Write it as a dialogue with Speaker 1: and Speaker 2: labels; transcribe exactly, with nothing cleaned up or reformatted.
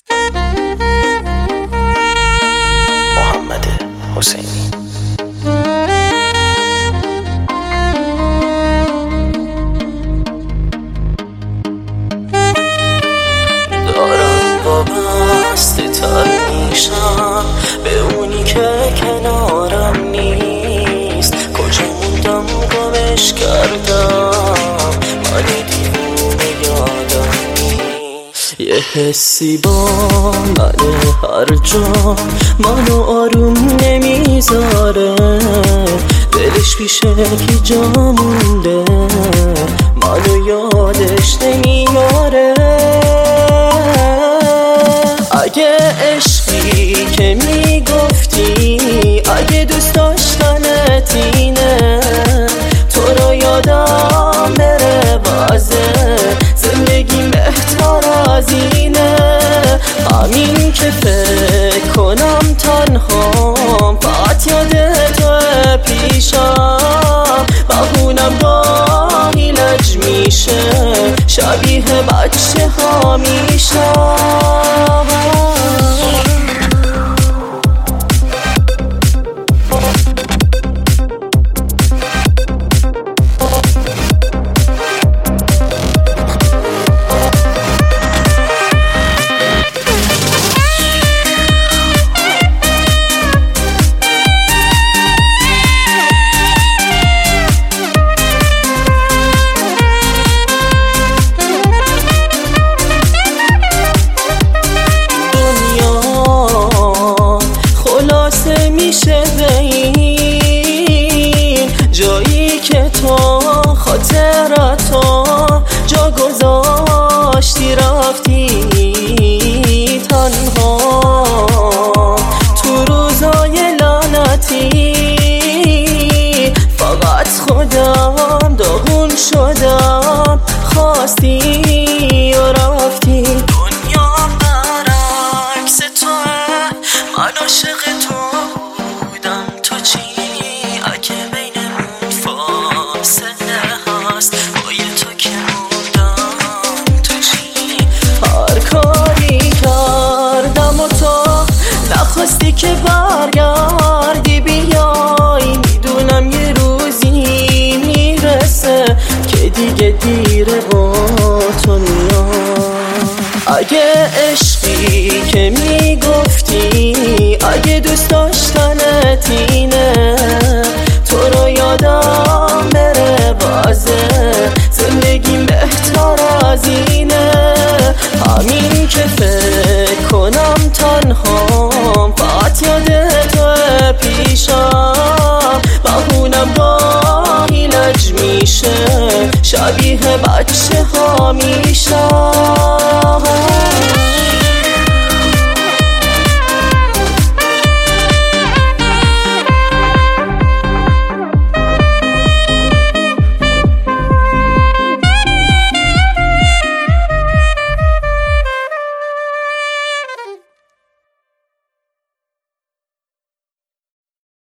Speaker 1: محمد حسینی. دارم وابسته تر میشم به اونی که کنارم نیست. کجا موندم گمش کردم، من دیوونه یادم نیست. یه حسی با منه هر جا منو آروم نمیذاره، دلش پیشه کی جا مونده منو یادش نمیاره. اگه عشقی که میگفتی، اگه دوست داشتنت اینه، تو رو یادم بره بازه زندگی بهتر از اینه. همین که فکر کنم تنهام، فقط یاد تو پیشم، بهونم گاهی لج میشه، شبیه بچه ها میشم. میشه به این جایی که تو خاطراتو جا گذاشتی رفتی تنها تو روزای لعنتی. فقط خودم داغون شدم، خواستی و رفتی. دنیا برعکس توه، من عاشق تو بودم، تو چی؟ اگه بینمون فاصله هست، با یه تو که موندم تو چی؟ هر کاری کردم و تو نخواستی که برگردی بیای. میدونم یه روزی میرسه که دیگه دیره با تو میای. اگه عشقی که میگفتی، اگه دوست داشتنت اینه، تو رو یادم بره بازه زندگیم بهتر از اینه. همین که فکر کنم تنهام، فقط یاد تو پیشم، بهونم گاهی لج میشه، شبیه بچه ها میشم.